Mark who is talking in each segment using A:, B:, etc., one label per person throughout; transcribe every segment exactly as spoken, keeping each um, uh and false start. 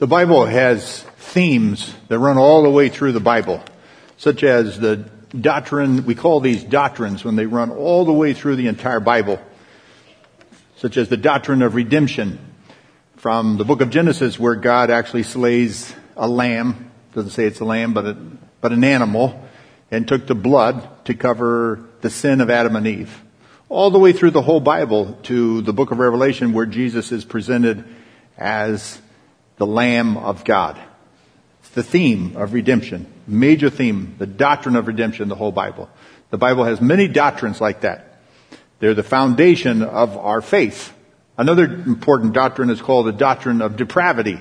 A: The Bible has themes that run all the way through the Bible, such as the doctrine, we call these doctrines when they run all the way through the entire Bible, such as the doctrine of redemption from the book of Genesis, where God actually slays a lamb, doesn't say it's a lamb, but, a, but an animal, and took the blood to cover the sin of Adam and Eve. All the way through the whole Bible to the book of Revelation, where Jesus is presented as the Lamb of God. It's the theme of redemption, major theme, the doctrine of redemption, the whole Bible. The Bible has many doctrines like that. They're the foundation of our faith. Another important doctrine is called the doctrine of depravity.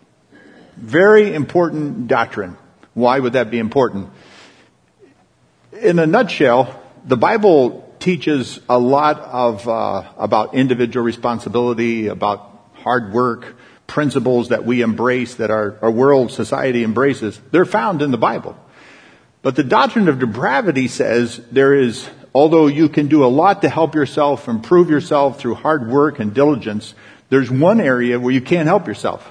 A: Very important doctrine. Why would that be important? In a nutshell, the Bible teaches a lot of uh, about individual responsibility, about hard work, principles that we embrace, that our, our world society embraces. They're found in the Bible. But the doctrine of depravity says there is, although you can do a lot to help yourself, improve yourself through hard work and diligence, there's one area where you can't help yourself.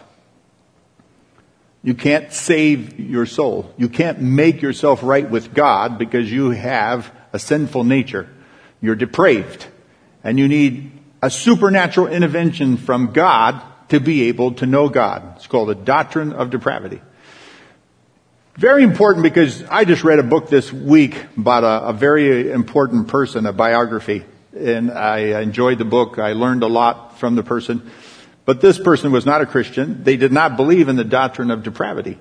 A: You can't save your soul. You can't make yourself right with God because you have a sinful nature. You're depraved. And you need a supernatural intervention from God to be able to know God. It's called the doctrine of depravity. Very important because I just read a book this week about a, a very important person, a biography. And I enjoyed the book. I learned a lot from the person. But this person was not a Christian. They did not believe in the doctrine of depravity.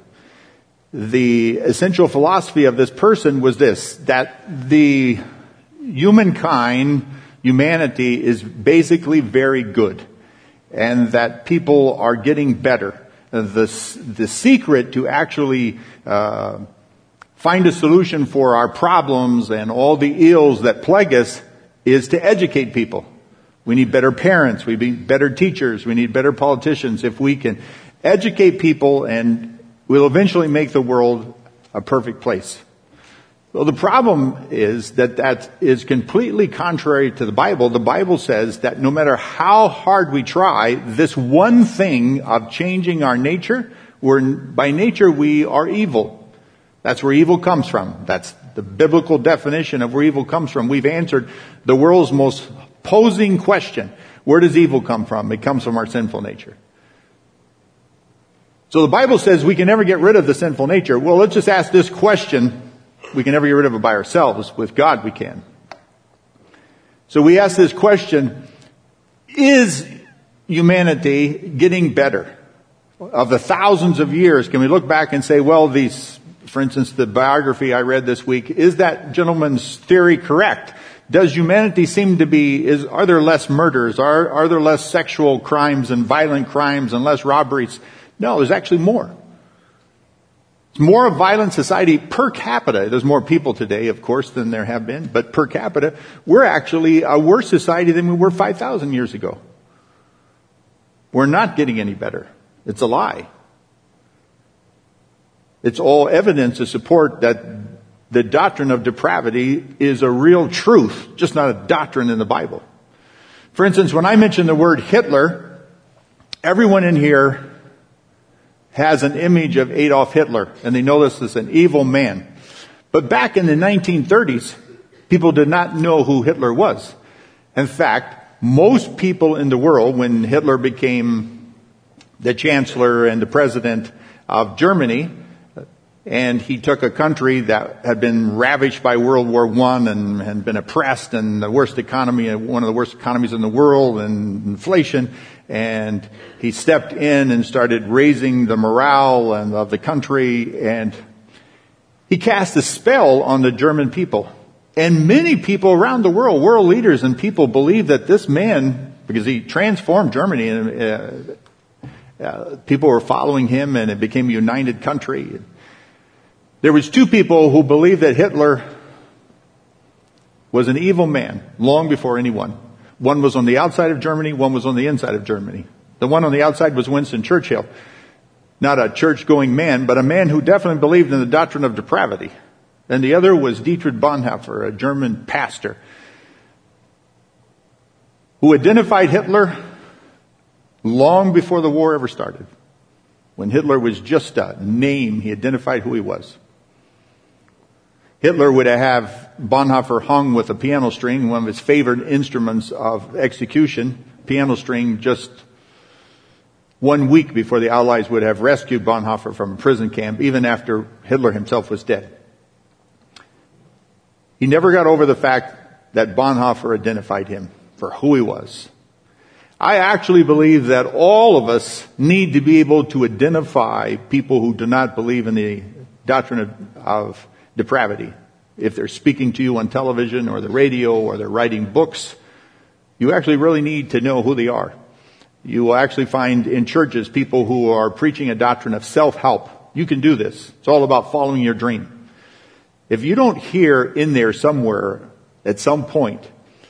A: The essential philosophy of this person was this, that the humankind, humanity is basically very good, and that people are getting better. The, the secret to actually uh, find a solution for our problems and all the ills that plague us is to educate people. We need better parents. We need better teachers. We need better politicians. If we can educate people, and we'll eventually make the world a perfect place. Well, the problem is that that is completely contrary to the Bible. The Bible says that no matter how hard we try, this one thing of changing our nature, we're, by nature we are evil. That's where evil comes from. That's the biblical definition of where evil comes from. We've answered the world's most posing question. Where does evil come from? It comes from our sinful nature. So the Bible says we can never get rid of the sinful nature. Well, let's just ask this question. We can never get rid of it by ourselves. With God we can. So we ask this question, is humanity getting better? Of the thousands of years, can we look back and say, well, these, for instance, the biography I read this week, is that gentleman's theory correct? Does humanity seem to be, is, are there less murders? Are, are there less sexual crimes and violent crimes and less robberies? No, there's actually more. It's more a violent society per capita. There's more people today, of course, than there have been. But per capita, we're actually a worse society than we were five thousand years ago. We're not getting any better. It's a lie. It's all evidence to support that the doctrine of depravity is a real truth, just not a doctrine in the Bible. For instance, when I mention the word Hitler, everyone in here has an image of Adolf Hitler, and they know this is an evil man. But back in the nineteen thirties, people did not know who Hitler was. In fact, most people in the world, when Hitler became the chancellor and the president of Germany, and he took a country that had been ravaged by World War One and had been oppressed, and the worst economy, one of the worst economies in the world, and inflation. And he stepped in and started raising the morale and of the country, and he cast a spell on the German people. And many people around the world, world leaders and people, believe that this man, because he transformed Germany, and uh, uh, people were following him, and it became a united country. There was two people who believed that Hitler was an evil man long before anyone. One was on the outside of Germany, one was on the inside of Germany. The one on the outside was Winston Churchill. Not a church-going man, but a man who definitely believed in the doctrine of depravity. And the other was Dietrich Bonhoeffer, a German pastor, who identified Hitler long before the war ever started. When Hitler was just a name, he identified who he was. Hitler would have Bonhoeffer hung with a piano string, one of his favorite instruments of execution, piano string, just one week before the Allies would have rescued Bonhoeffer from a prison camp, even after Hitler himself was dead. He never got over the fact that Bonhoeffer identified him for who he was. I actually believe that all of us need to be able to identify people who do not believe in the doctrine of, of depravity. If they're speaking to you on television or the radio or they're writing books, you actually really need to know who they are. You will actually find in churches people who are preaching a doctrine of self-help. You can do this. It's all about following your dream. If you don't hear in there somewhere at some point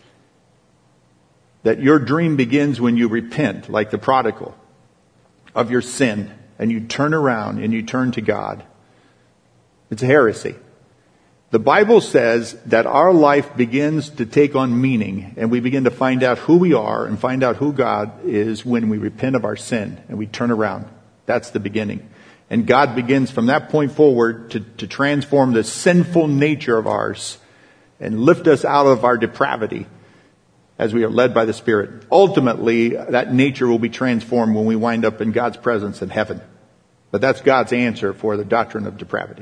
A: that your dream begins when you repent, like the prodigal, of your sin, and you turn around and you turn to God, it's a heresy. The Bible says that our life begins to take on meaning, and we begin to find out who we are and find out who God is when we repent of our sin and we turn around. That's the beginning. And God begins from that point forward to, to transform the sinful nature of ours and lift us out of our depravity as we are led by the Spirit. Ultimately, that nature will be transformed when we wind up in God's presence in heaven. But that's God's answer for the doctrine of depravity.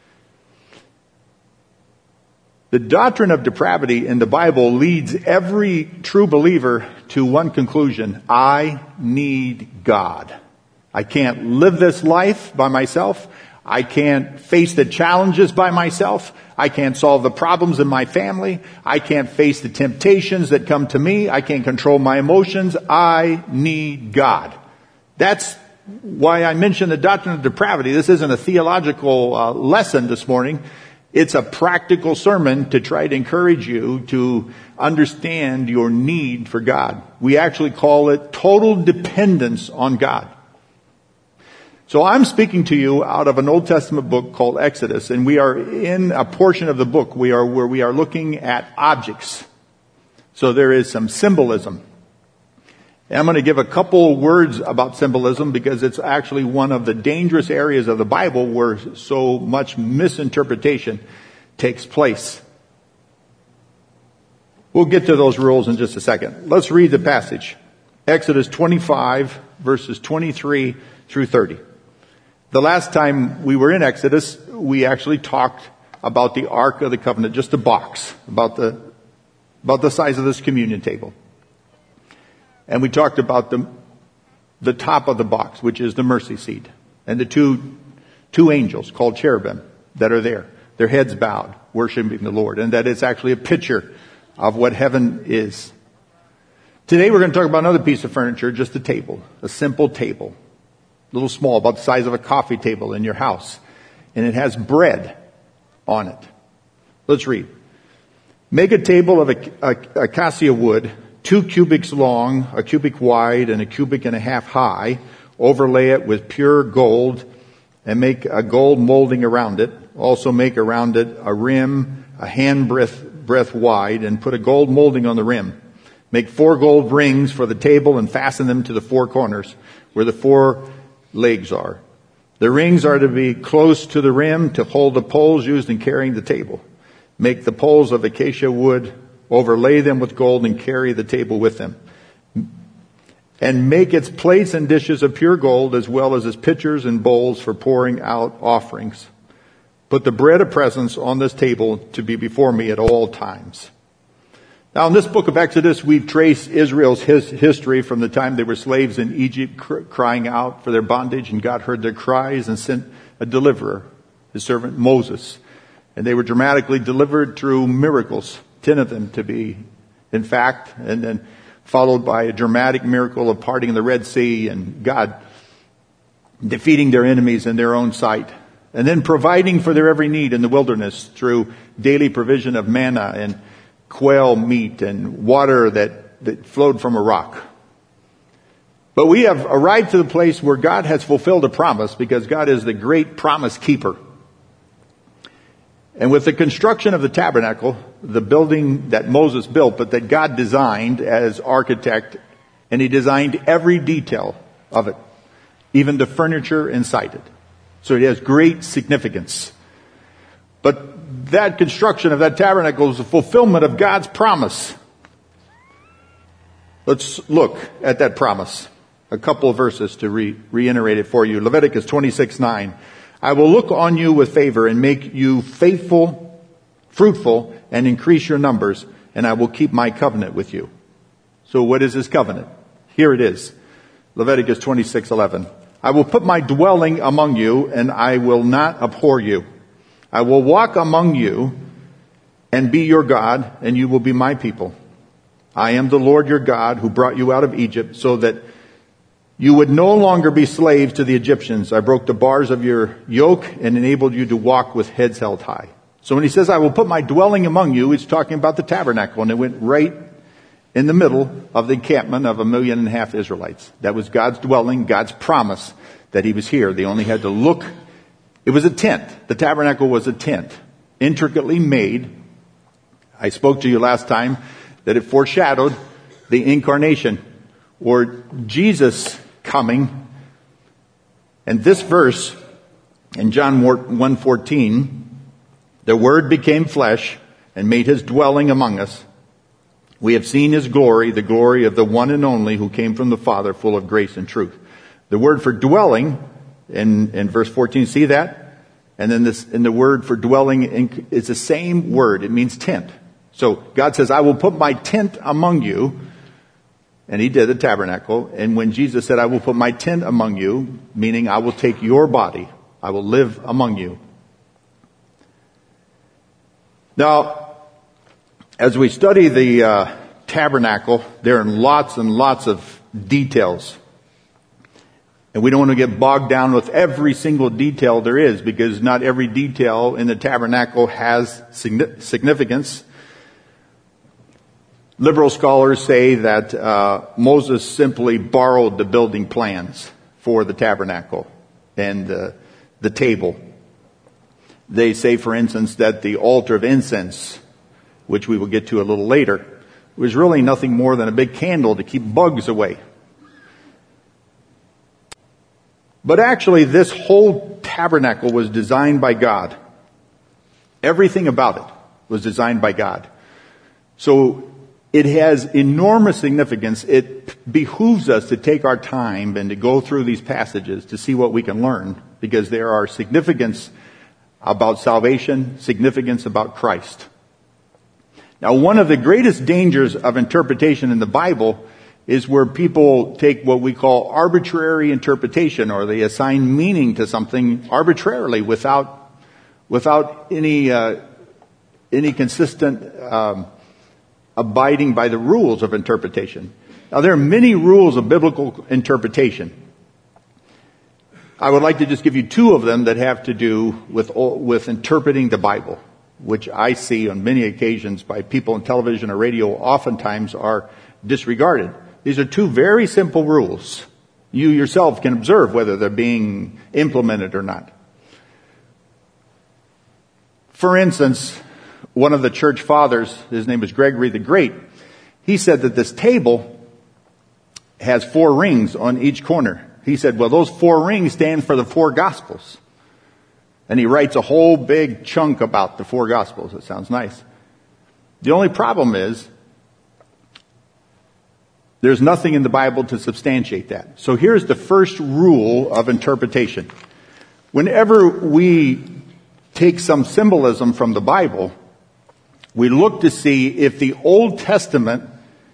A: The doctrine of depravity in the Bible leads every true believer to one conclusion: I need God. I can't live this life by myself. I can't face the challenges by myself. I can't solve the problems in my family. I can't face the temptations that come to me. I can't control my emotions. I need God. That's why I mentioned the doctrine of depravity. This isn't a theological uh, lesson this morning. It's a practical sermon to try to encourage you to understand your need for God. We actually call it total dependence on God. So I'm speaking to you out of an Old Testament book called Exodus, and we are in a portion of the book we are where we are looking at objects. So there is some symbolism. And I'm going to give a couple words about symbolism because it's actually one of the dangerous areas of the Bible where so much misinterpretation takes place. We'll get to those rules in just a second. Let's read the passage. Exodus twenty-five, verses twenty-three through thirty. The last time we were in Exodus, we actually talked about the Ark of the Covenant, just a box, about the, about the size of this communion table. And we talked about the, the top of the box, which is the mercy seat, and the two, two angels called cherubim that are there, their heads bowed, worshiping the Lord, and that it's actually a picture of what heaven is. Today we're going to talk about another piece of furniture, just a table, a simple table, a little small, about the size of a coffee table in your house, and it has bread on it. Let's read. Make a table of acacia wood, two cubits long, a cubit wide, and a cubit and a half high. Overlay it with pure gold and make a gold molding around it. Also make around it a rim, a hand breadth, breadth wide, and put a gold molding on the rim. Make four gold rings for the table and fasten them to the four corners where the four legs are. The rings are to be close to the rim to hold the poles used in carrying the table. Make the poles of acacia wood, overlay them with gold, and carry the table with them. And make its plates and dishes of pure gold, as well as its pitchers and bowls for pouring out offerings. Put the bread of presence on this table to be before me at all times. Now, in this book of Exodus, we've traced Israel's his history from the time they were slaves in Egypt, cr- crying out for their bondage, and God heard their cries and sent a deliverer, his servant Moses. And they were dramatically delivered through miracles, ten of them to be, in fact, and then followed by a dramatic miracle of parting the Red Sea and God defeating their enemies in their own sight. And then providing for their every need in the wilderness through daily provision of manna and quail meat and water that, that flowed from a rock. But we have arrived to the place where God has fulfilled a promise, because God is the great promise keeper. And with the construction of the tabernacle, the building that Moses built, but that God designed as architect, and he designed every detail of it. even the furniture inside it. So it has great significance. But that construction of that tabernacle is a fulfillment of God's promise. Let's look at that promise. A couple of verses to re- reiterate it for you. Leviticus twenty-six nine. I will look on you with favor and make you faithful, fruitful, and increase your numbers, and I will keep my covenant with you. So what is this covenant? Here it is. Leviticus twenty-six eleven. I will put my dwelling among you, and I will not abhor you. I will walk among you and be your God, and you will be my people. I am the Lord your God who brought you out of Egypt so that you would no longer be slaves to the Egyptians. I broke the bars of your yoke and enabled you to walk with heads held high. So when he says, I will put my dwelling among you, he's talking about the tabernacle, and it went right in the middle of the encampment of a million and a half Israelites. That was God's dwelling, God's promise that he was here. They only had to look. It was a tent. The tabernacle was a tent, intricately made. I spoke to you last time that it foreshadowed the incarnation, or Jesus coming. And this verse in John one fourteen, the Word became flesh and made his dwelling among us. We have seen his glory, the glory of the one and only who came from the Father, full of grace and truth. The word for dwelling in, in verse fourteen, see that? And then this, in the word for dwelling in, is the same word. It means tent. So God says, I will put my tent among you. And he did the tabernacle. And when Jesus said, I will put my tent among you, meaning I will take your body, I will live among you. Now, as we study the uh, tabernacle, there are lots and lots of details. And we don't want to get bogged down with every single detail there is, because not every detail in the tabernacle has significance. Liberal scholars say that uh, Moses simply borrowed the building plans for the tabernacle and uh, the table. They say, for instance, that the altar of incense, which we will get to a little later, was really nothing more than a big candle to keep bugs away. But actually, this whole tabernacle was designed by God. Everything about it was designed by God. So it has enormous significance. It behooves us to take our time and to go through these passages to see what we can learn, because there are significance about salvation, significance about Christ. Now, one of the greatest dangers of interpretation in the Bible is where people take what we call arbitrary interpretation, or they assign meaning to something arbitrarily without without any uh, any consistent um, abiding by the rules of interpretation. Now, there are many rules of biblical interpretation. I would like to just give you two of them that have to do with with interpreting the Bible, which I see on many occasions by people on television or radio oftentimes are disregarded. These are two very simple rules. You yourself can observe whether they're being implemented or not. For instance, one of the church fathers, his name is Gregory the Great, he said that this table has four rings on each corner. He said, well, those four rings stand for the four Gospels. And he writes a whole big chunk about the four Gospels. It sounds nice. The only problem is, there's nothing in the Bible to substantiate that. So here's the first rule of interpretation. Whenever we take some symbolism from the Bible, we look to see if the Old Testament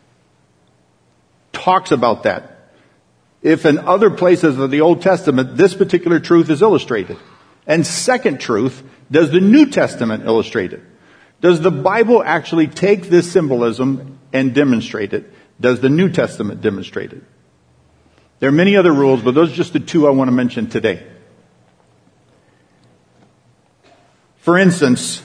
A: talks about that. If in other places of the Old Testament, this particular truth is illustrated. And second truth, does the New Testament illustrate it? Does the Bible actually take this symbolism and demonstrate it? Does the New Testament demonstrate it? There are many other rules, but those are just the two I want to mention today. For instance,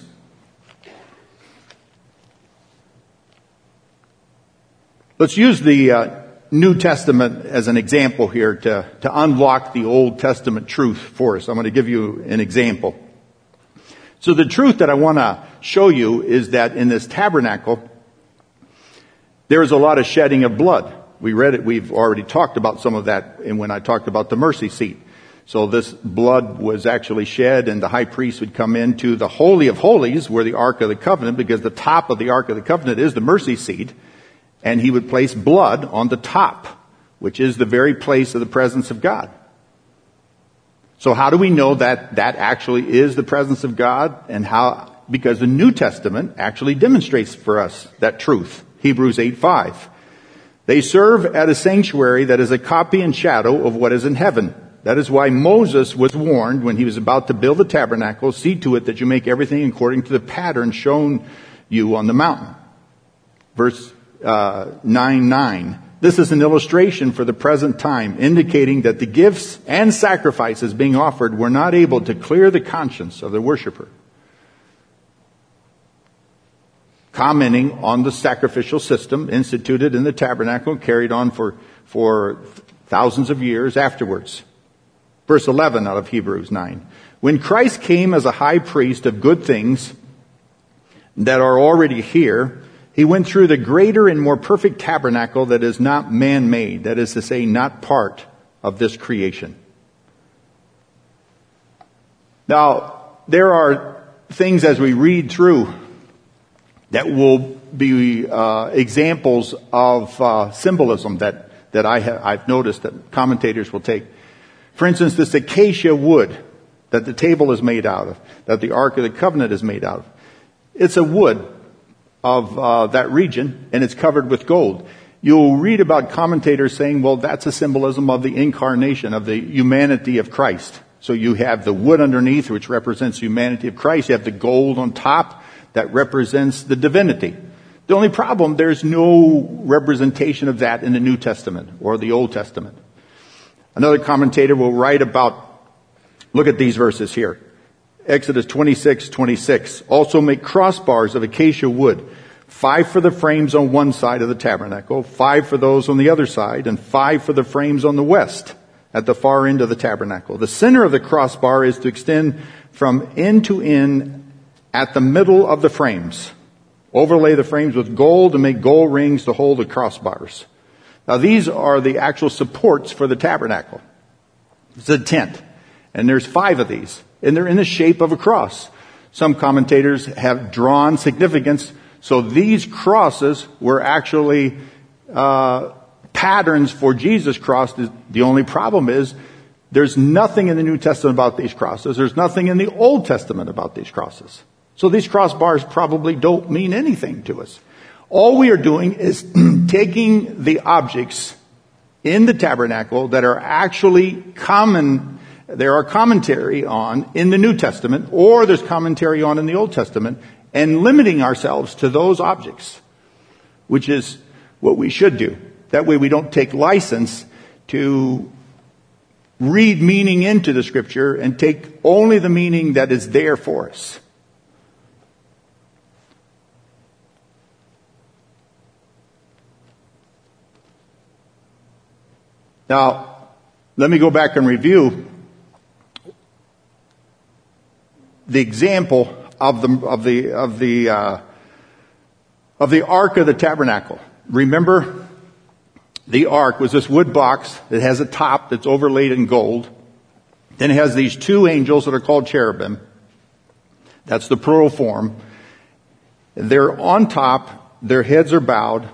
A: let's use the uh, New Testament as an example here to, to unlock the Old Testament truth for us. I'm going to give you an example. So the truth that I want to show you is that in this tabernacle, there is a lot of shedding of blood. we read it, we've already talked about some of that and when I talked about the mercy seat. So this blood was actually shed, and the high priest would come into the Holy of Holies, where the Ark of the Covenant, because the top of the Ark of the Covenant is the mercy seat, and he would place blood on the top, which is the very place of the presence of God. So how do we know that that actually is the presence of God? And how? Because the New Testament actually demonstrates for us that truth. Hebrews eight five. They serve at a sanctuary that is a copy and shadow of what is in heaven. That is why Moses was warned when he was about to build the tabernacle, see to it that you make everything according to the pattern shown you on the mountain. Verse uh, nine nine. This is an illustration for the present time, indicating that the gifts and sacrifices being offered were not able to clear the conscience of the worshiper. Commenting on the sacrificial system instituted in the tabernacle, carried on for, for thousands of years afterwards. Verse eleven out of Hebrews nine. When Christ came as a high priest of good things that are already here, he went through the greater and more perfect tabernacle that is not man-made, that is to say, not part of this creation. Now, there are things as we read through that will be uh, examples of uh, symbolism that, that I have, I've noticed that commentators will take. For instance, this acacia wood that the table is made out of, that the Ark of the Covenant is made out of. It's a wood of uh, that region, and it's covered with gold. You'll read about commentators saying, well, that's a symbolism of the incarnation, of the humanity of Christ. So you have the wood underneath, which represents the humanity of Christ. You have the gold on top that represents the divinity. The only problem, there's no representation of that in the New Testament or the Old Testament. Another commentator will write about, look at these verses here. Exodus twenty-six twenty-six. Also make crossbars of acacia wood, five for the frames on one side of the tabernacle, five for those on the other side, and five for the frames on the west at the far end of the tabernacle. The center of the crossbar is to extend from end to end at the middle of the frames. Overlay the frames with gold and make gold rings to hold the crossbars. Now these are the actual supports for the tabernacle. It's a tent. And there's five of these. And they're in the shape of a cross. Some commentators have drawn significance. So these crosses were actually uh, patterns for Jesus' cross. The only problem is there's nothing in the New Testament about these crosses. There's nothing in the Old Testament about these crosses. So these crossbars probably don't mean anything to us. All we are doing is taking the objects in the tabernacle that are actually common, there are commentary on in the New Testament, or there's commentary on in the Old Testament, and limiting ourselves to those objects, which is what we should do. That way we don't take license to read meaning into the Scripture and take only the meaning that is there for us. Now, let me go back and review the example of the of the of the uh, of the Ark of the Tabernacle. Remember, the Ark was this wood box that has a top that's overlaid in gold. Then it has these two angels that are called cherubim. That's the plural form. They're on top. Their heads are bowed.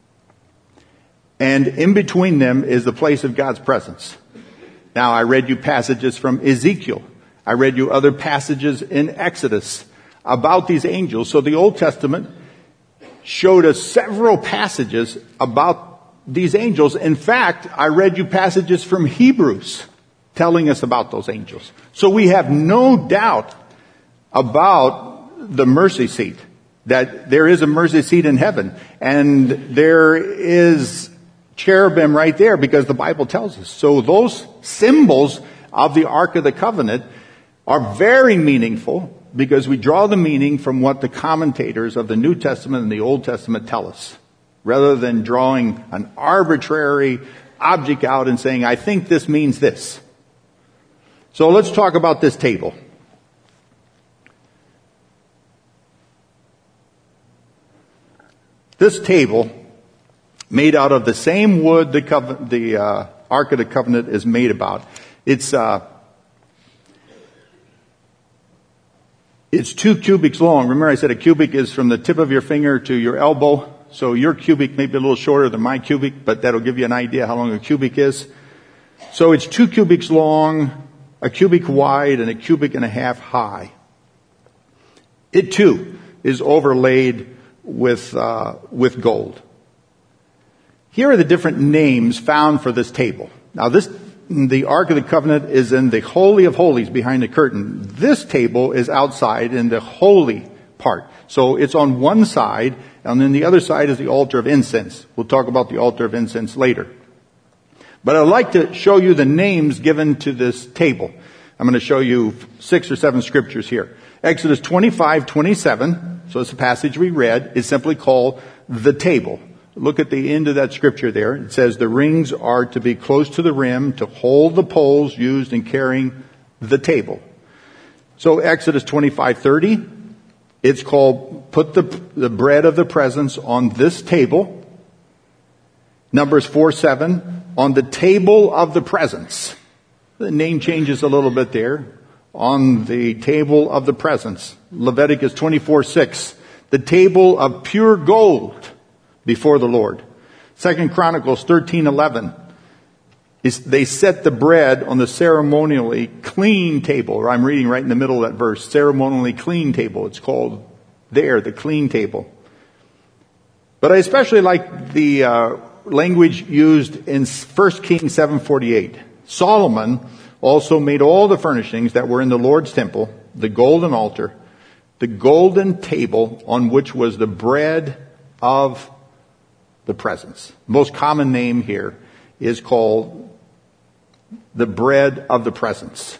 A: And in between them is the place of God's presence. Now, I read you passages from Ezekiel. I read you other passages in Exodus about these angels. So the Old Testament showed us several passages about these angels. In fact, I read you passages from Hebrews telling us about those angels. So we have no doubt about the mercy seat, that there is a mercy seat in heaven. And there is cherubim right there because the Bible tells us. So those symbols of the Ark of the Covenant are very meaningful because we draw the meaning from what the commentators of the New Testament and the Old Testament tell us, rather than drawing an arbitrary object out and saying, I think this means this. So let's talk about this table. This table made out of the same wood the, covenant, the uh, Ark of the Covenant is made about. It's uh, it's two cubits long. Remember I said a cubit is from the tip of your finger to your elbow. So your cubit may be a little shorter than my cubit, but that'll give you an idea how long a cubit is. So it's two cubits long, a cubit wide, and a cubit and a half high. It too is overlaid with uh, with gold. Here are the different names found for this table. Now this, the Ark of the Covenant is in the Holy of Holies behind the curtain. This table is outside in the holy part. So it's on one side, and then the other side is the altar of incense. We'll talk about the altar of incense later. But I'd like to show you the names given to this table. I'm going to show you six or seven scriptures here. Exodus twenty-five twenty-seven, so it's a passage we read, is simply called the table. Look at the end of that scripture there. It says the rings are to be close to the rim to hold the poles used in carrying the table. So Exodus twenty-five thirty, it's called put the, the bread of the presence on this table. Numbers four seven, on the table of the presence. The name changes a little bit there. On the table of the presence. Leviticus twenty-four six, the table of pure gold before the Lord. Second Chronicles thirteen eleven, is they set the bread on the ceremonially clean table. Or I'm reading right in the middle of that verse. Ceremonially clean table. It's called there, the clean table. But I especially like the uh, language used in First Kings seven forty-eight. Solomon also made all the furnishings that were in the Lord's temple, the golden altar, the golden table on which was the bread of the presence. The most common name here is called the bread of the presence.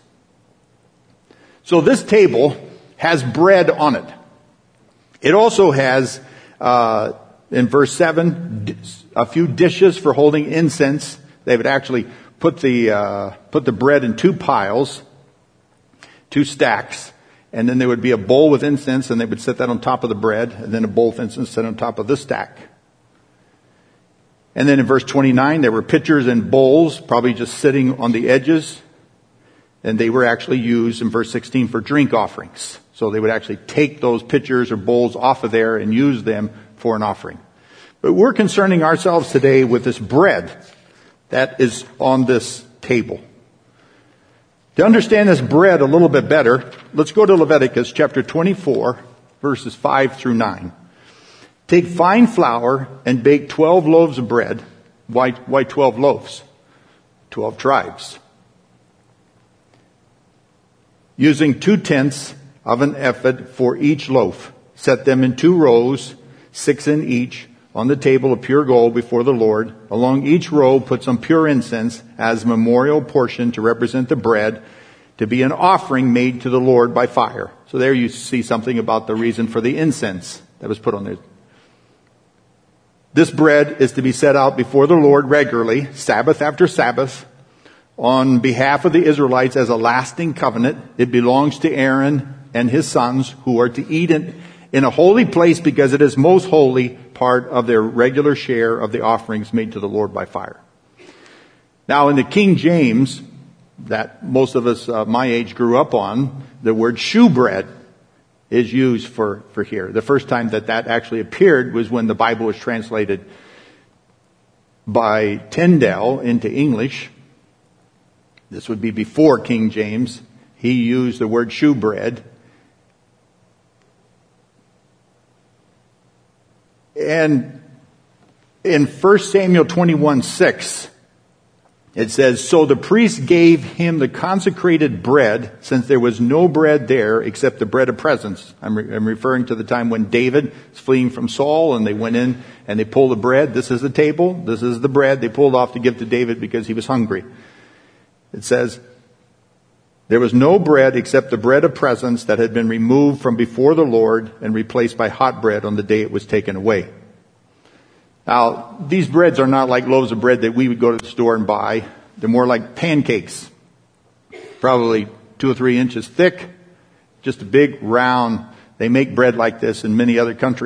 A: So this table has bread on it. It also has, uh, in verse seven, a few dishes for holding incense. They would actually put the uh, put the bread in two piles, two stacks, and then there would be a bowl with incense, and they would set that on top of the bread, and then a bowl of incense set on top of the stack. And then in verse twenty-nine, there were pitchers and bowls, probably just sitting on the edges, and they were actually used in verse sixteen for drink offerings. So they would actually take those pitchers or bowls off of there and use them for an offering. But we're concerning ourselves today with this bread that is on this table. To understand this bread a little bit better, let's go to Leviticus chapter twenty-four, verses five through nine. Take fine flour and bake twelve loaves of bread. Why, why twelve loaves? Twelve tribes. Using two tenths of an ephod for each loaf. Set them in two rows, six in each, on the table of pure gold before the Lord. Along each row put some pure incense as a memorial portion to represent the bread, to be an offering made to the Lord by fire. So there you see something about the reason for the incense that was put on there. This bread is to be set out before the Lord regularly, Sabbath after Sabbath, on behalf of the Israelites as a lasting covenant. It belongs to Aaron and his sons, who are to eat it in a holy place because it is most holy, part of their regular share of the offerings made to the Lord by fire. Now in the King James, that most of us uh, my age grew up on, the word shewbread is used for, for here. The first time that that actually appeared was when the Bible was translated by Tyndale into English. This would be before King James. He used the word shewbread. And in First Samuel twenty-one six, it says, so the priest gave him the consecrated bread, since there was no bread there except the bread of presence. I'm, re- I'm referring to the time when David was fleeing from Saul, and they went in and they pulled the bread. This is the table. This is the bread they pulled off to give to David because he was hungry. It says, there was no bread except the bread of presence that had been removed from before the Lord and replaced by hot bread on the day it was taken away. Now, these breads are not like loaves of bread that we would go to the store and buy. They're more like pancakes, probably two or three inches thick, just a big round. They make bread like this in many other countries.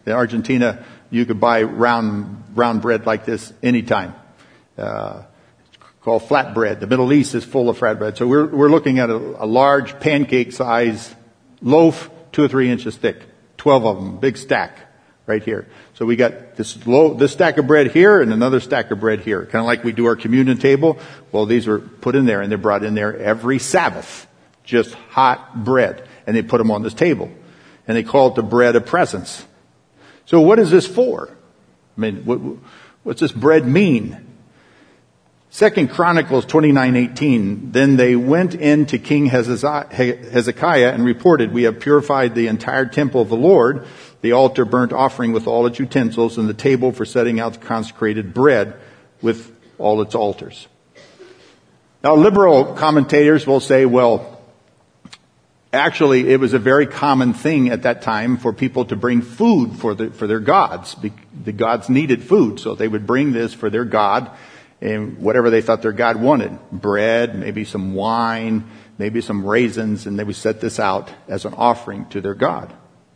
A: In Argentina, you could buy round, round bread like this anytime. Uh, it's called flatbread. The Middle East is full of flatbread. So we're, we're looking at a, a large pancake size loaf, two or three inches thick. Twelve of them, big stack right here. So we got this low, this stack of bread here and another stack of bread here. Kind of like we do our communion table. Well, these were put in there and they're brought in there every Sabbath. Just hot bread. And they put them on this table. And they call it the bread of presence. So what is this for? I mean, what, what's this bread mean? Second Chronicles twenty-nine eighteen. Then they went in to King Hezekiah and reported, we have purified the entire temple of the Lord, the altar burnt offering with all its utensils, and the table for setting out the consecrated bread with all its altars. Now, liberal commentators will say, well, actually, it was a very common thing at that time for people to bring food for the, for their gods. The gods needed food, so they would bring this for their god and whatever they thought their god wanted. Bread, maybe some wine, maybe some raisins, and they would set this out as an offering to their god.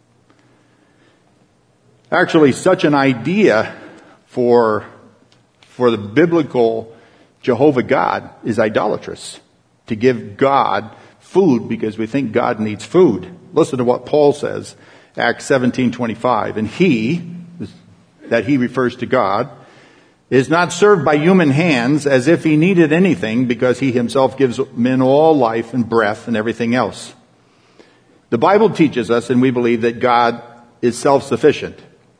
A: Actually, such an idea for, for the biblical Jehovah God is idolatrous. To give God food because we think God needs food. Listen to what Paul says, Acts seventeen twenty-five. And he, that he refers to God, is not served by human hands as if he needed anything, because he himself gives men all life and breath and everything else. The Bible teaches us, and we believe, that God is self-sufficient.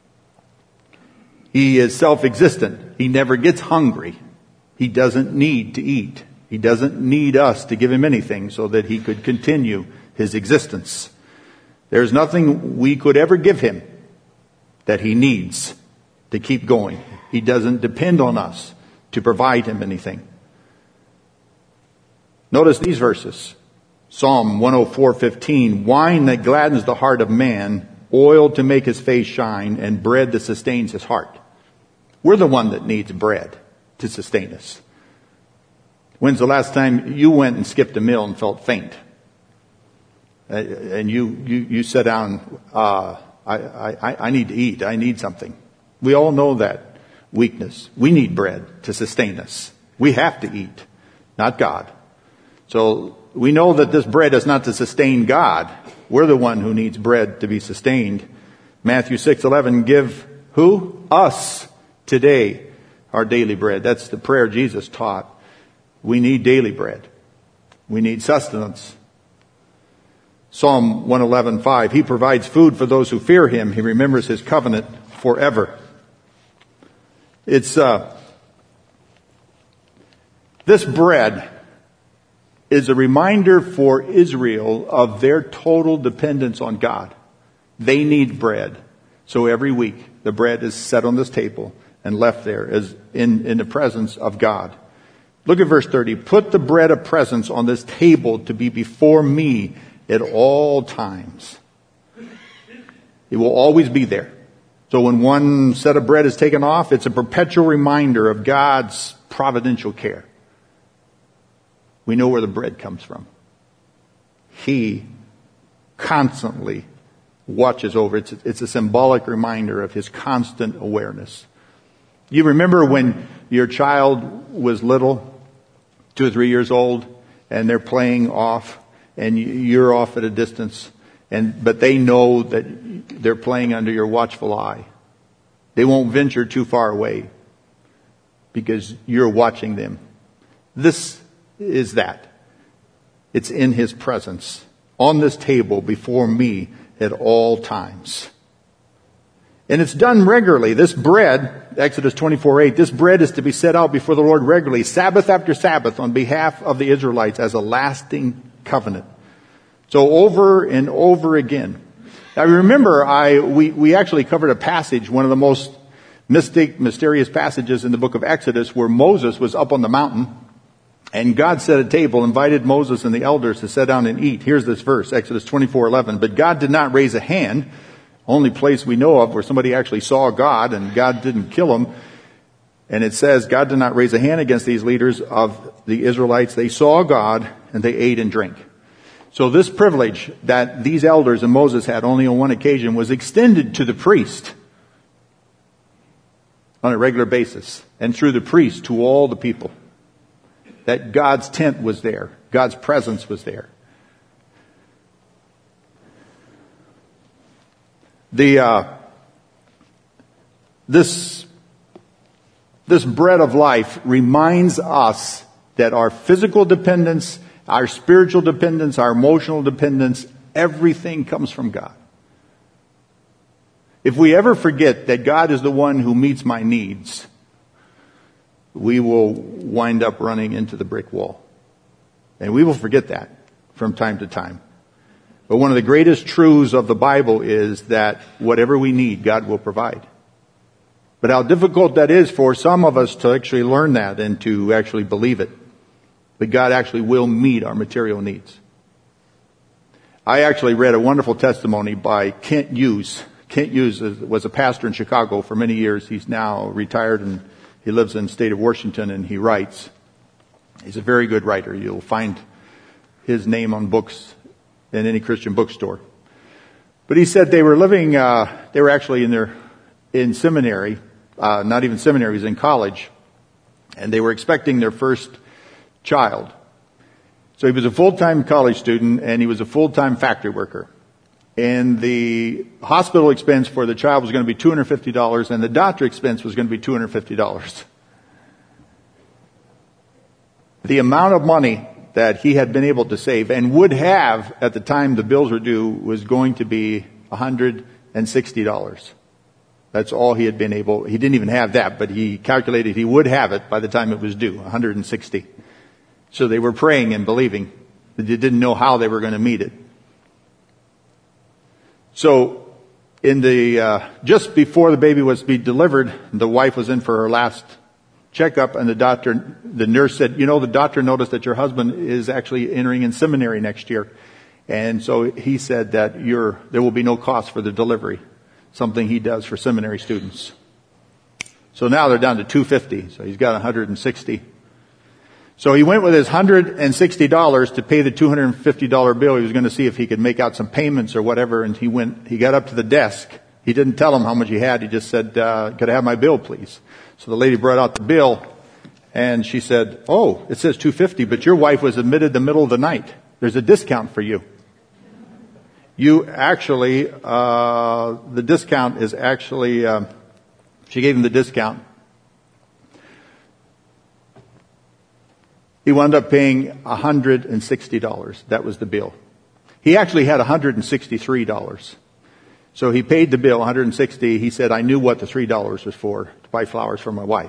A: He is self-existent. He never gets hungry. He doesn't need to eat. He doesn't need us to give him anything so that he could continue his existence. There's nothing we could ever give him that he needs to keep going. He doesn't depend on us to provide him anything. Notice these verses. Psalm one oh four fifteen. Wine that gladdens the heart of man, oil to make his face shine, and bread that sustains his heart. We're the one that needs bread to sustain us. When's the last time you went and skipped a meal and felt faint? Uh, and you, you, you sat down, uh, I, I, I need to eat. I need something. We all know that weakness. We need bread to sustain us. We have to eat, not God. So we know that this bread is not to sustain God. We're the one who needs bread to be sustained. Matthew six eleven, give who? Us today our daily bread. That's the prayer Jesus taught. We need daily bread. We need sustenance. Psalm one eleven five, he provides food for those who fear him. He remembers his covenant forever. It's, uh, this bread is a reminder for Israel of their total dependence on God. They need bread. So every week the bread is set on this table and left there as in, in the presence of God. Look at verse thirty. Put the bread of presence on this table to be before me at all times. It will always be there. So when one set of bread is taken off, it's a perpetual reminder of God's providential care. We know where the bread comes from. He constantly watches over it. It's a symbolic reminder of his constant awareness. You remember when your child was little, two or three years old, and they're playing off, and you're off at a distance, and but they know that they're playing under your watchful eye. They won't venture too far away because you're watching them. This is that. It's in his presence, on this table before me at all times. And it's done regularly. This bread, Exodus twenty-four eight, this bread is to be set out before the Lord regularly, Sabbath after Sabbath, on behalf of the Israelites as a lasting covenant. So over and over again. Now remember, I we, we actually covered a passage, one of the most mystic, mysterious passages in the book of Exodus, where Moses was up on the mountain, and God set a table, invited Moses and the elders to sit down and eat. Here's this verse, Exodus twenty-four eleven. But God did not raise a hand. Only place we know of where somebody actually saw God and God didn't kill him. And it says God did not raise a hand against these leaders of the Israelites. They saw God and they ate and drank. So this privilege that these elders and Moses had only on one occasion was extended to the priest. on a regular basis, and through the priest to all the people. That God's tent was there. God's presence was there. The uh, this this bread of life reminds us that our physical dependence, our spiritual dependence, our emotional dependence, everything comes from God. If we ever forget that God is the one who meets my needs, we will wind up running into the brick wall. And we will forget that from time to time. But one of the greatest truths of the Bible is that whatever we need, God will provide. But how difficult that is for some of us to actually learn that and to actually believe it. But God actually will meet our material needs. I actually read a wonderful testimony by Kent Hughes. Kent Hughes was a pastor in Chicago for many years. He's now retired and he lives in the state of Washington and he writes. He's a very good writer. You'll find his name on books in any Christian bookstore. But he said they were living, uh, they were actually in their, in seminary, uh, not even seminary, he was in college, and they were expecting their first child. So he was a full-time college student and he was a full-time factory worker. And the hospital expense for the child was going to be two hundred fifty dollars and the doctor expense was going to be two hundred fifty dollars. The amount of money that he had been able to save and would have at the time the bills were due was going to be one hundred sixty dollars. That's all he had been able, he didn't even have that, but he calculated he would have it by the time it was due, one hundred sixty. So they were praying and believing, but they didn't know how they were going to meet it. So, in the uh, just before the baby was to be delivered, the wife was in for her last checkup, and the doctor, the nurse said, "You know, the doctor noticed that your husband is actually entering in seminary next year, and so he said that you're, there will be no cost for the delivery, something he does for seminary students." So now they're down to two hundred fifty dollars. So he's got one hundred sixty dollars. So he went with his one hundred sixty dollars to pay the two hundred fifty dollars bill. He was going to see if he could make out some payments or whatever. And he went, he got up to the desk. He didn't tell him how much he had. He just said, uh, could I have my bill, please? So the lady brought out the bill and she said, "Oh, it says two hundred fifty dollars, but your wife was admitted the middle of the night. There's a discount for you. You actually, uh, the discount is actually, um, she gave him the discount. He wound up paying one hundred sixty dollars. That was the bill. He actually had one hundred sixty-three dollars. So he paid the bill, one hundred sixty dollars. He said, "I knew what the three dollars was for, to buy flowers for my wife."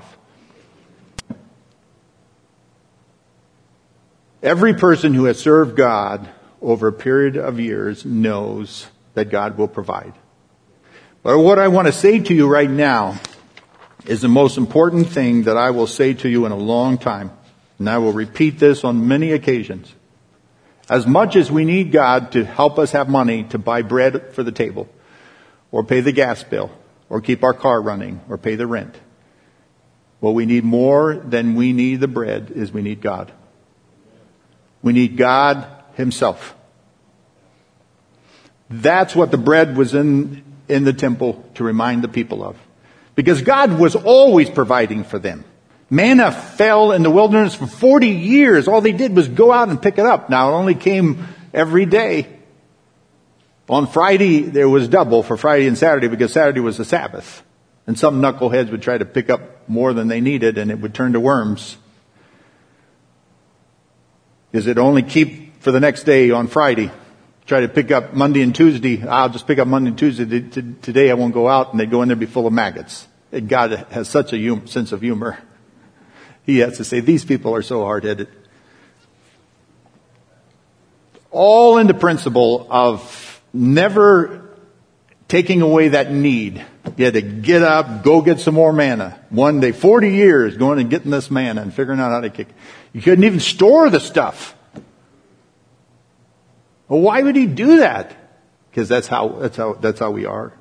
A: Every person who has served God over a period of years knows that God will provide. But what I want to say to you right now is the most important thing that I will say to you in a long time. And I will repeat this on many occasions. As much as we need God to help us have money to buy bread for the table, or pay the gas bill, or keep our car running, or pay the rent, what we need more than we need the bread is we need God. We need God Himself. That's what the bread was in, in the temple to remind the people of. Because God was always providing for them. Manna fell in the wilderness for forty years. All they did was go out and pick it up. Now, it only came every day. On Friday, there was double for Friday and Saturday because Saturday was the Sabbath. And some knuckleheads would try to pick up more than they needed and it would turn to worms. Because it only keep for the next day on Friday. Try to pick up Monday and Tuesday. I'll just pick up Monday and Tuesday. Today I won't go out, and they'd go in there and be full of maggots. And God has such a hum- sense of humor. He has to say, these people are so hard-headed. All in the principle of never taking away that need. You had to get up, go get some more manna. One day, forty years going and getting this manna and figuring out how to kick. You couldn't even store the stuff. Well, why would He do that? Because that's how, that's how, that's how we are.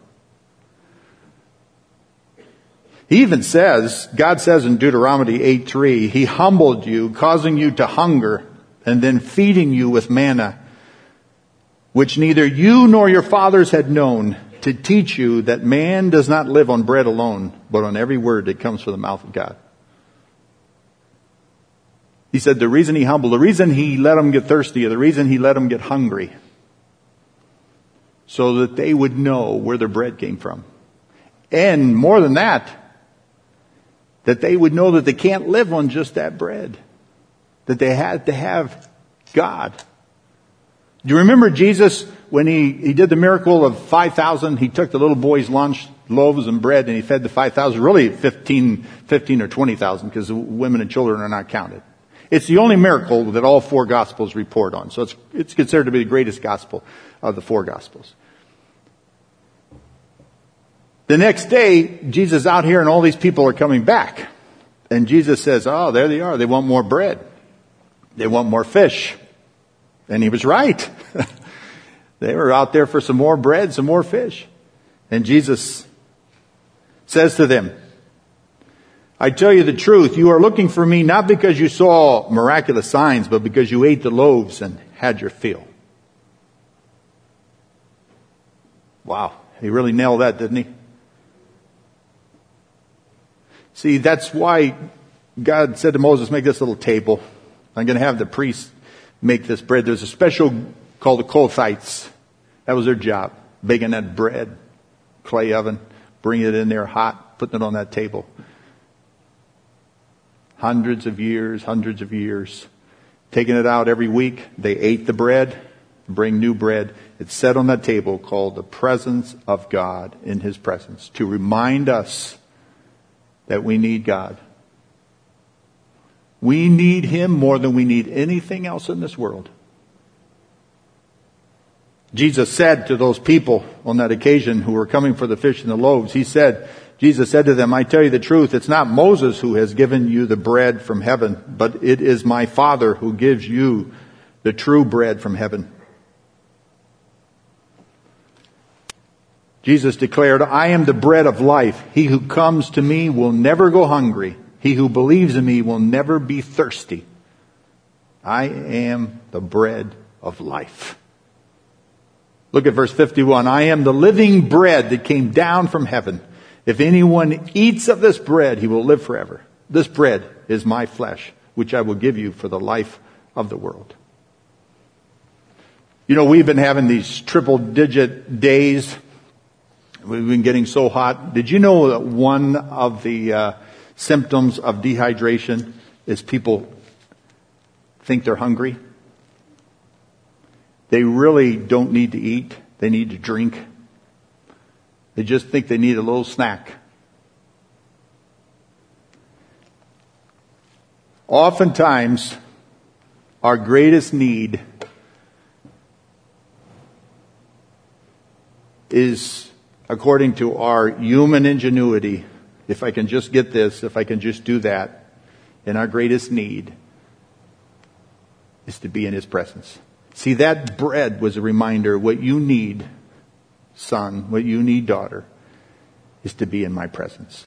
A: He even says, God says in Deuteronomy eight three, He humbled you, causing you to hunger, and then feeding you with manna, which neither you nor your fathers had known, to teach you that man does not live on bread alone, but on every word that comes from the mouth of God. He said the reason he humbled, the reason he let them get thirsty, or the reason he let them get hungry, so that they would know where their bread came from. And more than that, that they would know that they can't live on just that bread. That they had to have God. Do you remember Jesus when he, he did the miracle of five thousand? He took the little boy's lunch, loaves and bread, and he fed the five thousand. Really fifteen, fifteen or twenty thousand, because women and children are not counted. It's the only miracle that all four Gospels report on. So it's, it's considered to be the greatest Gospel of the four Gospels. The next day, Jesus is out here and all these people are coming back. And Jesus says, oh, there they are. They want more bread. They want more fish. And he was right. They were out there for some more bread, some more fish. And Jesus says to them, I tell you the truth, you are looking for me not because you saw miraculous signs, but because you ate the loaves and had your fill. Wow, he really nailed that, didn't he? See, that's why God said to Moses, make this little table. I'm going to have the priests make this bread. There's a special called the Kohathites. That was their job. Baking that bread, clay oven, bringing it in there hot, putting it on that table. Hundreds of years, hundreds of years. Taking it out every week. They ate the bread, bring new bread. It's set on that table called the presence of God, in His presence, to remind us that we need God. We need Him more than we need anything else in this world. Jesus said to those people on that occasion who were coming for the fish and the loaves, He said, Jesus said to them, I tell you the truth, it's not Moses who has given you the bread from heaven, but it is my Father who gives you the true bread from heaven. Jesus declared, I am the bread of life. He who comes to me will never go hungry. He who believes in me will never be thirsty. I am the bread of life. Look at verse fifty-one. I am the living bread that came down from heaven. If anyone eats of this bread, he will live forever. This bread is my flesh, which I will give you for the life of the world. You know, we've been having these triple digit days. We've been getting so hot. Did you know that one of the uh, symptoms of dehydration is people think they're hungry? They really don't need to eat. They need to drink. They just think they need a little snack. Oftentimes, our greatest need is, according to our human ingenuity, if I can just get this, if I can just do that, and our greatest need is to be in His presence. See, that bread was a reminder, what you need, son, what you need, daughter, is to be in my presence.